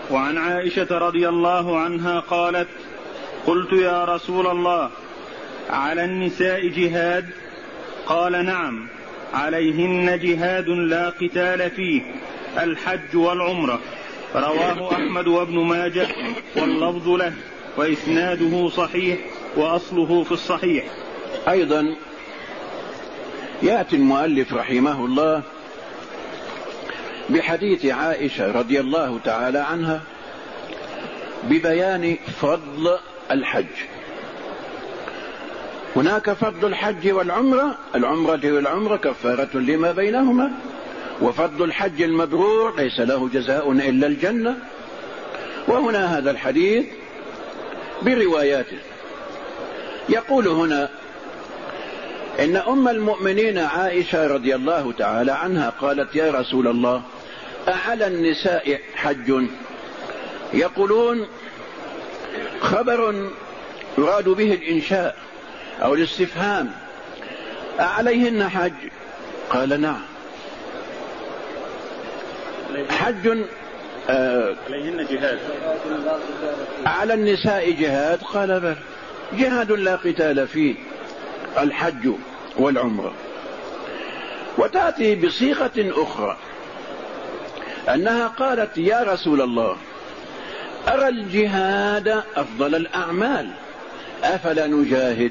وعن عائشة رضي الله عنها قالت: قلت يا رسول الله على النساء جهاد؟ قال: نعم، عليهن جهاد لا قتال فيه، الحج والعمرة. رواه أحمد وابن ماجه واللفظ له، وإسناده صحيح وأصله في الصحيح. أيضا يأتي المؤلف رحمه الله بحديث عائشة رضي الله تعالى عنها ببيان فضل الحج. هناك فضل الحج والعمرة، العمرة والعمرة كفارة لما بينهما، وفضل الحج المبرور ليس له جزاء إلا الجنة. وهنا هذا الحديث برواياته يقول هنا إن أم المؤمنين عائشة رضي الله تعالى عنها قالت: يا رسول الله، أعلى النساء حج؟ يقولون خبر يراد به الإنشاء أو الاستفهام، أعليهن حج؟ قال: نعم. حج عليهن جهاد. على النساء جهاد؟ قال: بل، جهاد لا قتال فيه، الحج والعمرة. وتأتي بصيغة أخرى أنها قالت: يا رسول الله، أرى الجهاد أفضل الأعمال، أفلا نجاهد؟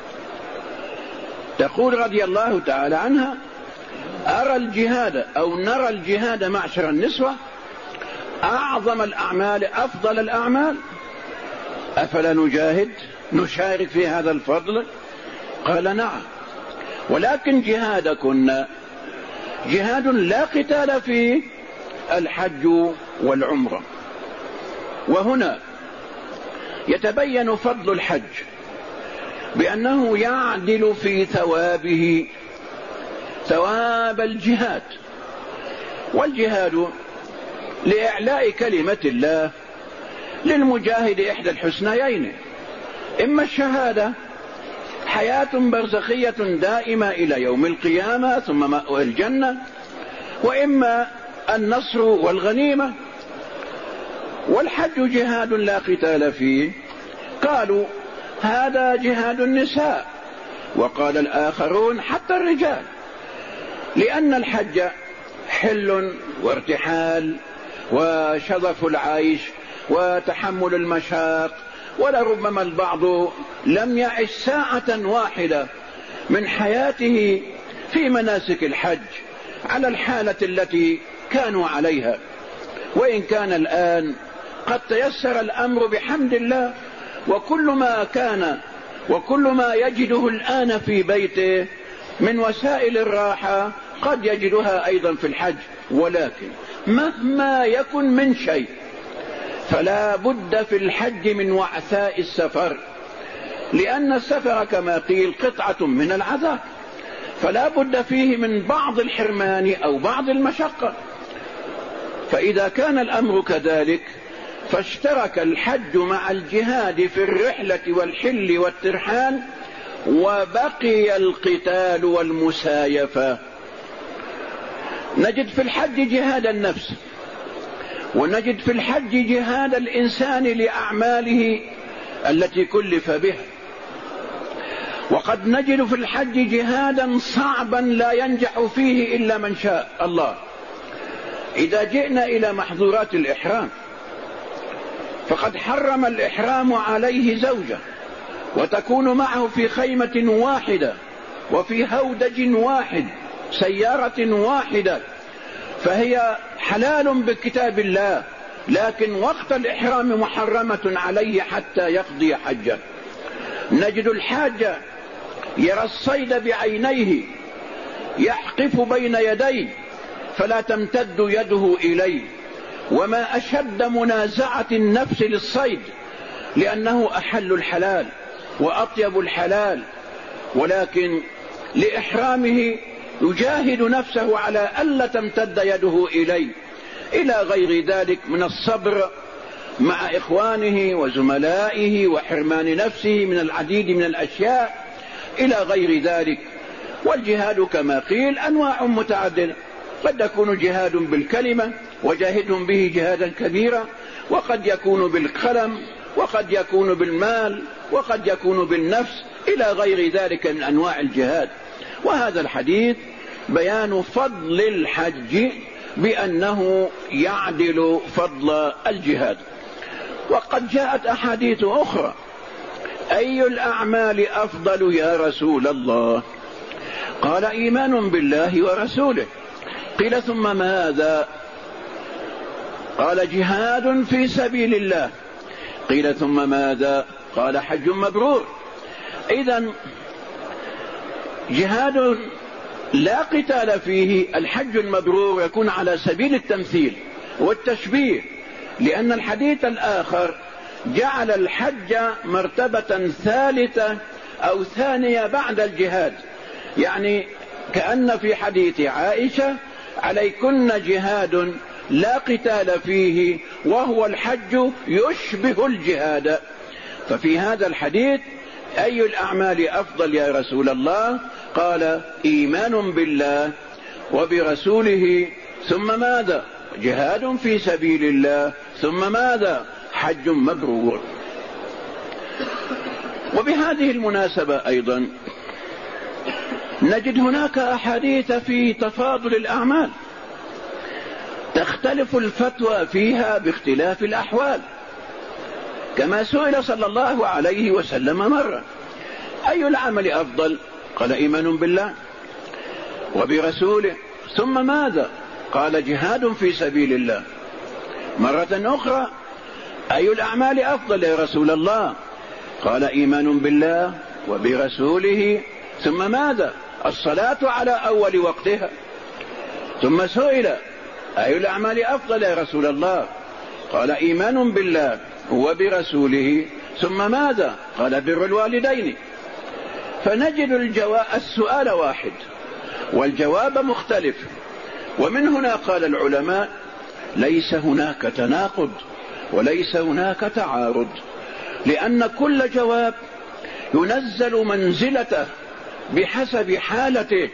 تقول رضي الله تعالى عنها: أرى الجهاد أو نرى الجهاد معشر النسوة أعظم الأعمال، أفضل الأعمال، أفلا نجاهد نشارك في هذا الفضل؟ قال: نعم، ولكن جهادكن جهاد لا قتال فيه، الحج والعمرة. وهنا يتبين فضل الحج بأنه يعدل في ثوابه ثواب الجهاد. والجهاد لإعلاء كلمة الله للمجاهد إحدى الحسنيين: إما الشهادة، حياة برزخية دائمة إلى يوم القيامة ثم مأوى الجنة، وإما النصر والغنيمة. والحج جهاد لا قتال فيه. قالوا: هذا جهاد النساء. وقال الآخرون: حتى الرجال، لأن الحج حل وارتحال وشظف العيش وتحمل المشاق، ولربما البعض لم يعش ساعة واحدة من حياته في مناسك الحج على الحالة التي كانوا عليها. وإن كان الآن قد تيسر الأمر بحمد الله، وكل ما يجده الآن في بيته من وسائل الراحة قد يجدها أيضا في الحج. ولكن مهما يكن من شيء فلا بد في الحج من وعثاء السفر، لأن السفر كما قيل قطعة من العذاب، فلا بد فيه من بعض الحرمان أو بعض المشقة. فإذا كان الأمر كذلك فاشترك الحج مع الجهاد في الرحلة والحل والترحال، وبقي القتال والمسايفة. نجد في الحج جهاد النفس، ونجد في الحج جهاد الإنسان لأعماله التي كلف بها، وقد نجد في الحج جهادا صعبا لا ينجح فيه إلا من شاء الله. إذا جئنا إلى محظورات الإحرام فقد حرم الإحرام عليه زوجة، وتكون معه في خيمة واحدة وفي هودج واحد، سيارة واحدة، فهي حلال بكتاب الله، لكن وقت الإحرام محرمة عليه حتى يقضي حجه. نجد الحاج يرى الصيد بعينيه، يحقف بين يديه فلا تمتد يده إليه. وما أشد منازعة النفس للصيد، لأنه أحل الحلال وأطيب الحلال، ولكن لإحرامه يجاهد نفسه على ألا تمتد يده إليه. إلى غير ذلك من الصبر مع إخوانه وزملائه وحرمان نفسه من العديد من الأشياء إلى غير ذلك. والجهاد كما قيل أنواع متعددة، قد يكون جهاد بالكلمة، وجاهدهم به جهادا كبيرا، وقد يكون بالقلم وقد يكون بالمال وقد يكون بالنفس إلى غير ذلك من أنواع الجهاد. وهذا الحديث بيان فضل الحج بأنه يعدل فضل الجهاد. وقد جاءت أحاديث أخرى: أي الأعمال أفضل يا رسول الله؟ قال: إيمان بالله ورسوله. قيل: ثم ماذا؟ قال: جهاد في سبيل الله. قيل: ثم ماذا؟ قال: حج مبرور. إذن جهاد لا قتال فيه، الحج المبرور يكون على سبيل التمثيل والتشبيه، لأن الحديث الآخر جعل الحج مرتبة ثالثة أو ثانية بعد الجهاد، يعني كأن في حديث عائشة: عليكن جهاد لا قتال فيه وهو الحج يشبه الجهاد. ففي هذا الحديث: أي الأعمال أفضل يا رسول الله؟ قال: إيمان بالله وبرسوله. ثم ماذا؟ جهاد في سبيل الله. ثم ماذا؟ حج مبرور. وبهذه المناسبة أيضا نجد هناك أحاديث في تفاضل الأعمال تختلف الفتوى فيها باختلاف الأحوال، كما سئل صلى الله عليه وسلم مرة: أي العمل أفضل؟ قال: إيمان بالله وبرسوله. ثم ماذا؟ قال: جهاد في سبيل الله. مرة أخرى: أي الأعمال أفضل يا رسول الله؟ قال: إيمان بالله وبرسوله. ثم ماذا؟ الصلاة على أول وقتها. ثم سئل: أي الأعمال أفضل يا رسول الله؟ قال: إيمان بالله وبرسوله. ثم ماذا؟ قال: بر الوالدين. فنجد السؤال واحد والجواب مختلف. ومن هنا قال العلماء: ليس هناك تناقض وليس هناك تعارض، لأن كل جواب ينزل منزلته بحسب حالته،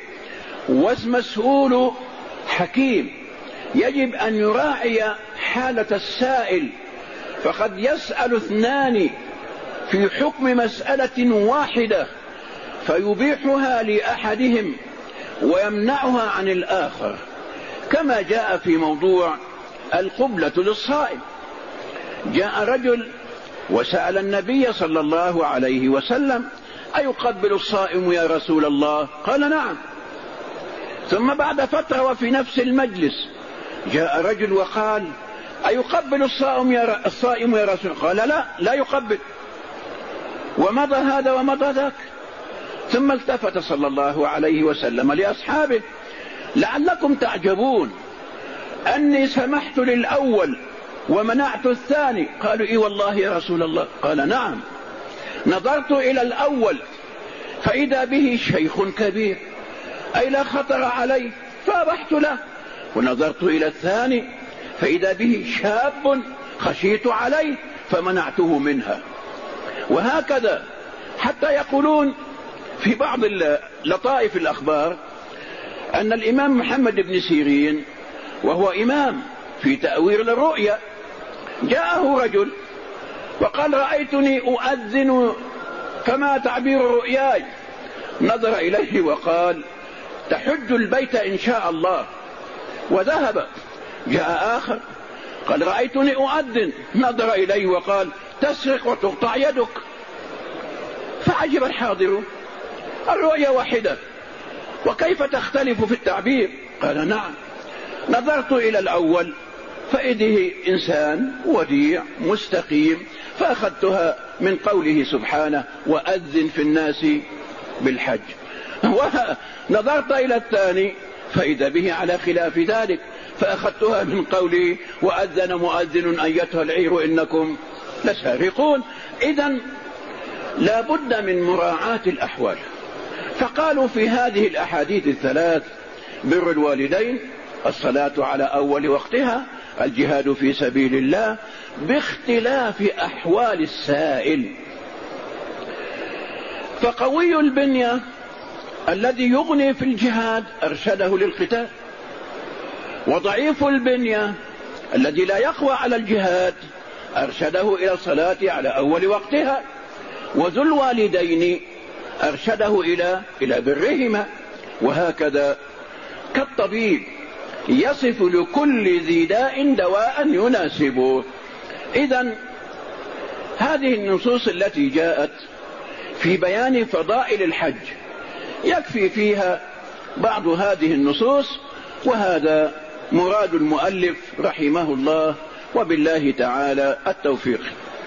والمسؤول حكيم يجب أن يراعي حالة السائل، فقد يسأل اثنان في حكم مسألة واحدة فيبيحها لأحدهم ويمنعها عن الآخر، كما جاء في موضوع القبلة للصائم. جاء رجل وسأل النبي صلى الله عليه وسلم: أيقبل الصائم يا رسول الله؟ قال: نعم. ثم بعد فترة وفي نفس المجلس جاء رجل وقال: أيقبل الصائم يا رسول الله؟ قال: لا، لا يقبل. ومضى هذا ومضى ذاك. ثم التفت صلى الله عليه وسلم لأصحابه: لعلكم تعجبون أني سمحت للأول ومنعت الثاني. قالوا: إيه والله يا رسول الله. قال: نعم. نظرت إلى الأول فإذا به شيخ كبير أي لا خطر عليه فأبحت له، ونظرت إلى الثاني فإذا به شاب خشيت عليه فمنعته منها. وهكذا حتى يقولون في بعض لطائف الأخبار أن الإمام محمد بن سيرين وهو إمام في تأويل الرؤيا جاءه رجل وقال: رأيتني أؤذن فما تعبير رؤياي؟ نظر إليه وقال: تحج البيت إن شاء الله، وذهب. جاء آخر قال: رأيتني أؤذن، نظر إليه وقال: تسرق وتقطع يدك. فعجب الحاضر، الرؤيا واحدة وكيف تختلف في التعبير؟ قال: نعم. نظرت إلى الأول فإذه إنسان وديع مستقيم فأخذتها من قوله سبحانه: وأذن في الناس بالحج. ونظرت إلى الثاني فإذا به على خلاف ذلك فأخذتها من قوله: وأذن مؤذن أيتها العير إنكم لسارقون. إذن لا بد من مراعاة الأحوال. فقالوا في هذه الأحاديث الثلاث: بر الوالدين، الصلاة على أول وقتها، الجهاد في سبيل الله، باختلاف أحوال السائل. فقوي البنية الذي يغني في الجهاد أرشده للقتال، وضعيف البنية الذي لا يقوى على الجهاد أرشده إلى الصلاة على أول وقتها، وذو الوالدين أرشده إلى برهما، وهكذا. كالطبيب يصف لكل ذي داء دواء يناسبه. إذن هذه النصوص التي جاءت في بيان فضائل الحج يكفي فيها بعض هذه النصوص، وهذا مراد المؤلف رحمه الله، وبالله تعالى التوفيق.